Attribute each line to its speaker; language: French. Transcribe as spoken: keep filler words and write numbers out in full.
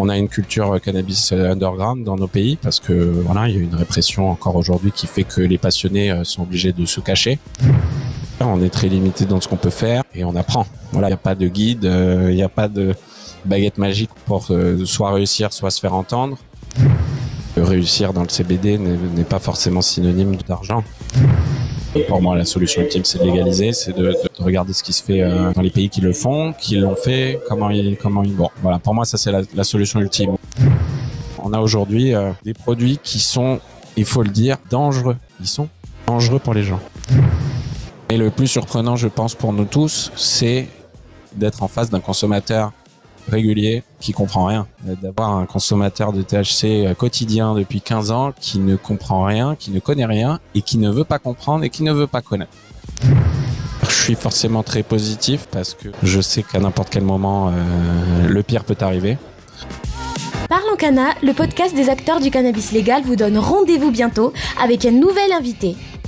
Speaker 1: On a une culture cannabis underground dans nos pays parce que voilà, il y a une répression encore aujourd'hui qui fait que les passionnés sont obligés de se cacher. On est très limité dans ce qu'on peut faire et on apprend. Voilà, il n'y a pas de guide, il n'y a pas de baguette magique pour soit réussir, soit se faire entendre. Réussir dans le C B D n'est pas forcément synonyme d'argent. Pour moi, la solution ultime, c'est de légaliser, c'est de, de regarder ce qui se fait euh, dans les pays qui le font, qui l'ont fait, comment ils, comment ils. Bon, voilà. Pour moi, ça c'est la, la solution ultime. On a aujourd'hui euh, des produits qui sont, il faut le dire, dangereux. Ils sont dangereux pour les gens. Et le plus surprenant, je pense, pour nous tous, c'est d'être en face d'un consommateur régulier qui comprend rien, d'avoir un consommateur de T H C quotidien depuis quinze ans qui ne comprend rien, qui ne connaît rien et qui ne veut pas comprendre et qui ne veut pas connaître. Je suis forcément très positif parce que je sais qu'à n'importe quel moment euh, le pire peut arriver.
Speaker 2: Parlons Cana, le podcast des acteurs du cannabis légal vous donne rendez-vous bientôt avec un nouvel invité.